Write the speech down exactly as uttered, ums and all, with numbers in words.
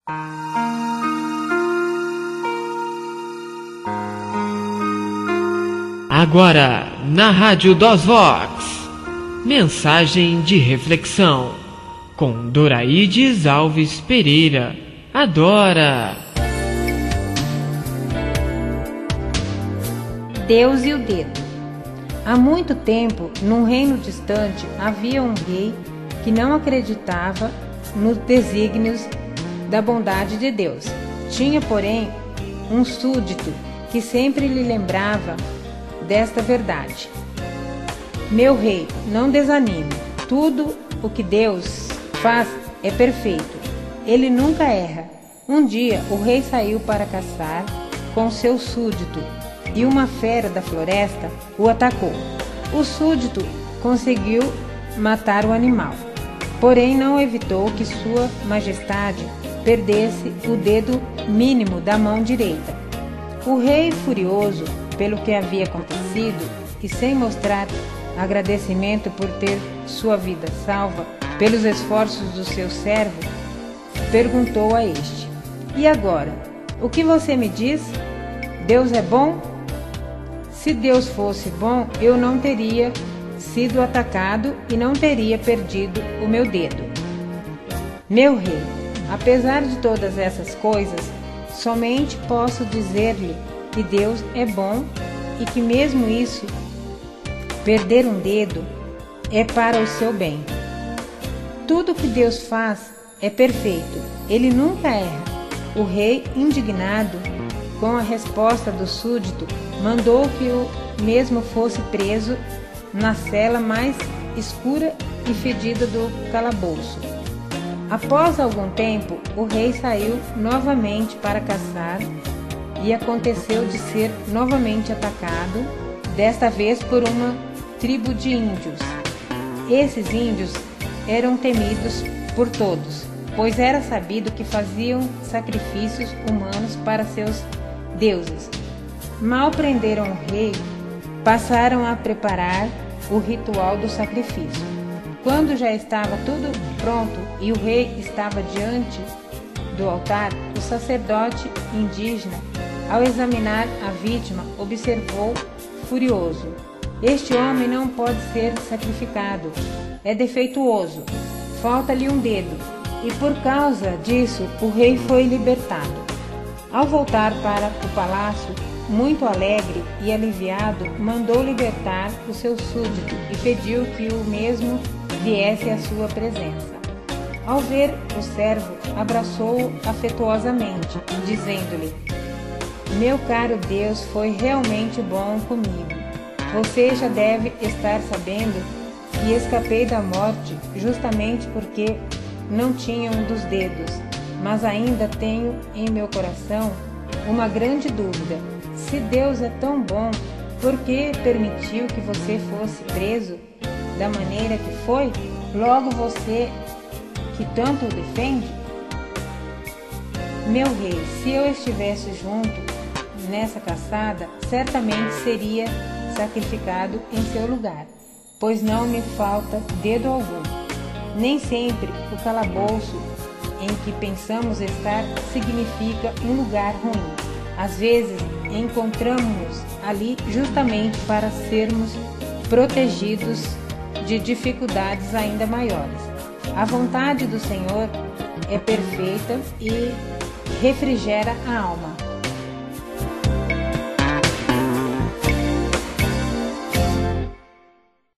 Agora, na Rádio dos Vox, mensagem de reflexão, com Doraides Alves Pereira. Adora! Deus e o dedo. Há muito tempo, num reino distante, havia um rei que não acreditava nos desígnios da bondade de Deus. Tinha, porém, um súdito que sempre lhe lembrava desta verdade. Meu rei, não desanime. Tudo o que Deus faz é perfeito. Ele nunca erra. Um dia, o rei saiu para caçar com seu súdito e uma fera da floresta o atacou. O súdito conseguiu matar o animal, porém não evitou que Sua Majestade perdesse o dedo mínimo da mão direita. O rei, furioso pelo que havia acontecido e sem mostrar agradecimento por ter sua vida salva pelos esforços do seu servo, perguntou a este: E agora, o que você me diz? Deus é bom? Se Deus fosse bom, eu não teria sido atacado e não teria perdido o meu dedo. Meu rei, apesar de todas essas coisas, somente posso dizer-lhe que Deus é bom e que mesmo isso, perder um dedo, é para o seu bem. Tudo que Deus faz é perfeito, Ele nunca erra. O rei, indignado com a resposta do súdito, mandou que o mesmo fosse preso na cela mais escura e fedida do calabouço. Após algum tempo, o rei saiu novamente para caçar e aconteceu de ser novamente atacado, desta vez por uma tribo de índios. Esses índios eram temidos por todos, pois era sabido que faziam sacrifícios humanos para seus deuses. Mal prenderam o rei, passaram a preparar o ritual do sacrifício. Quando já estava tudo pronto e o rei estava diante do altar, o sacerdote indígena, ao examinar a vítima, observou furioso: Este homem não pode ser sacrificado, é defeituoso, falta-lhe um dedo. E por causa disso, o rei foi libertado. Ao voltar para o palácio, muito alegre e aliviado, mandou libertar o seu súdito e pediu que o mesmo viesse à sua presença. Ao ver o servo, abraçou-o afetuosamente, dizendo-lhe: Meu caro Deus foi realmente bom comigo. Você já deve estar sabendo que escapei da morte justamente porque não tinha um dos dedos, mas ainda tenho em meu coração uma grande dúvida. Se Deus é tão bom, por que permitiu que você fosse preso da maneira que foi? Logo você que tanto o defende? Meu rei, se eu estivesse junto nessa caçada, certamente seria sacrificado em seu lugar, pois não me falta dedo algum. Nem sempre o calabouço em que pensamos estar significa um lugar ruim. Às vezes encontramos-nos ali justamente para sermos protegidos de dificuldades ainda maiores. A vontade do Senhor é perfeita e refrigera a alma.